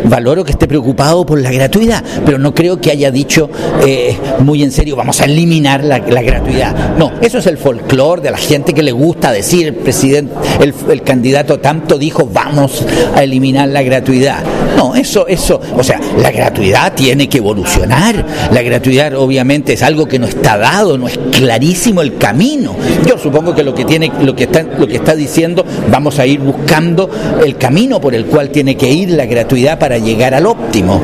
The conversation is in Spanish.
valoro que esté preocupado por la gratuidad, pero no creo que haya dicho muy en serio, vamos a eliminar la gratuidad. No, eso es el folclore de la gente que le gusta decir, el presidente, el candidato tanto dijo, vamos a eliminar la gratuidad. No, eso, o sea, la gratuidad tiene que evolucionar. La gratuidad obviamente es algo que no está dado, no es clarísimo el camino. Yo supongo que lo que está diciendo, vamos a ir buscando el camino por el cual tiene que ir la gratuidad para llegar al óptimo.